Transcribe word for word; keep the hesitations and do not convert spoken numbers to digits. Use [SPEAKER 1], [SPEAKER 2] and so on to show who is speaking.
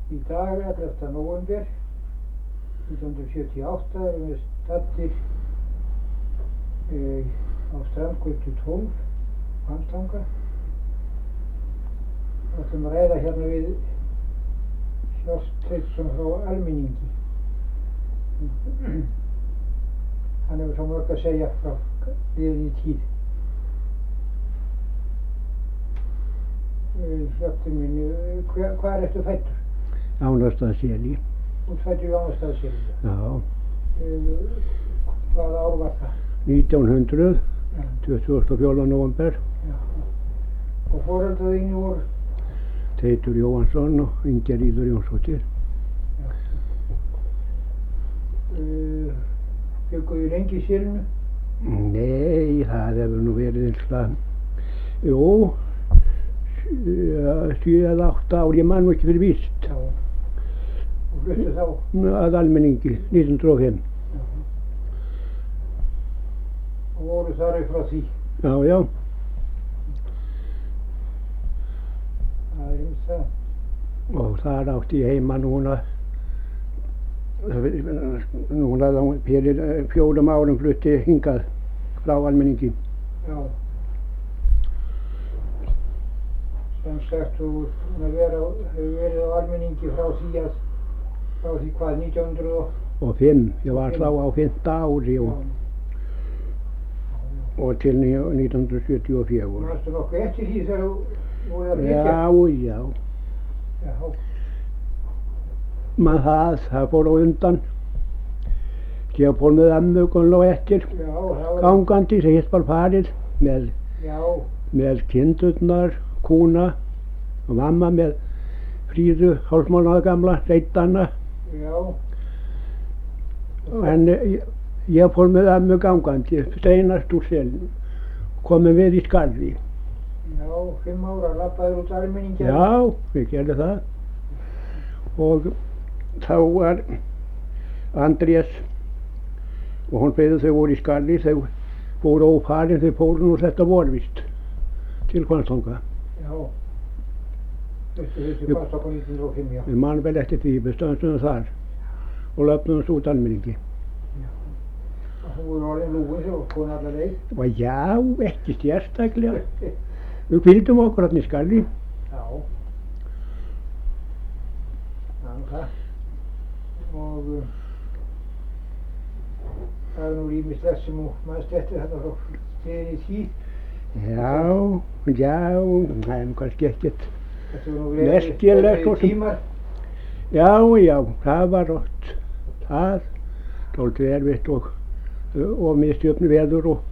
[SPEAKER 1] Í dag, ellefta nóvember nítján hundruð sjötíu og átta, erum við staddir e, á Strandgötu tólf, Hvammstanga. Við ætlum að ræða hérna við Hjört Hreinsson frá Almenningi. Hann hefur svo mörg að segja frá liðinni tíð. Hjörtur minn, hva, hvar ertu fæddur?
[SPEAKER 2] Ánastaðarseli.
[SPEAKER 1] Þú ert fæddur í Ánastaðarseli?
[SPEAKER 2] Já.
[SPEAKER 1] Hvaða ár var það?
[SPEAKER 2] nítján hundruð, tuttugasta og fjórða nóvember.
[SPEAKER 1] Já. Og foreldrar þínir voru?
[SPEAKER 2] Teitur Jóhannsson og Ingeríður Jónsdóttir.
[SPEAKER 1] Já. Uh, Bjugguð þið lengi í Sýrinu?
[SPEAKER 2] Nei, það hefur nú verið einslega, jú, sjö eða átta ár, ég man nú ekki fyrir víst.
[SPEAKER 1] Já. Og fluttu þá?
[SPEAKER 2] Að Almenningi, nítján hundruð og fimm.
[SPEAKER 1] Já. Og voru þar upp frá því?
[SPEAKER 2] Já, já.
[SPEAKER 1] Það er um það.
[SPEAKER 2] Og þar átti ég heima núna, núna þá fyrir fjórum árum flutti hingað frá Almenningi.
[SPEAKER 1] Já. Sem sagt, þú búin að vera, hefur verið á Almenningi frá því að, frá því hvað, nítján hundruð
[SPEAKER 2] og fimm, ég var þá á fimmta ári og, og til nítján hundruð sjötíu og fjögur.
[SPEAKER 1] Varstu nokkuð eftir því þegar þú voruð að flytja?
[SPEAKER 2] Já, já.
[SPEAKER 1] Já.
[SPEAKER 2] Man það, það fór á undan. Ég fór með ömmu og eftir,
[SPEAKER 1] Já, það var...
[SPEAKER 2] gangandi, sem hitt var farið með,
[SPEAKER 1] Já.
[SPEAKER 2] með kindurnar, kúna og mamma með Fríðu, hálfmánaða gamla, reitana.
[SPEAKER 1] Já.
[SPEAKER 2] En ég, ég fór með ömmu gangandi, steinast úr selnum, komum við í Skarði.
[SPEAKER 1] Já, fimm ára, labbaður út Almenningi.
[SPEAKER 2] Já, við gerðum það. Og þá var Andrés og hún beið þau voru í Skarði, þau fóru ófarin, þau fóru nú þetta vorvist til Hvammstanga.
[SPEAKER 1] Já. Þetta þessi Hvammstanga nítján hundruð og fimm, já.
[SPEAKER 2] Við manum vel eftir því, við stöndum þar og löpnum út Almenningi.
[SPEAKER 1] Já. Og þú voru orðin lúin þegar þú komin alla leið?
[SPEAKER 2] Og já, ekki sérstaklega. Við hvíldum okkur þarna í Skarði.
[SPEAKER 1] Já. Það er það. Og uh, það er nú ýmislegt sem þú manst eftir þarna frá liðinni tíð.
[SPEAKER 2] Já, já, það er nú kannski ekkert
[SPEAKER 1] Þetta voru nú verið
[SPEAKER 2] merkilegt svo sem.
[SPEAKER 1] tímar.
[SPEAKER 2] Já, já, það var rótt. Það, dálítið erfitt og, og misjöfn veður og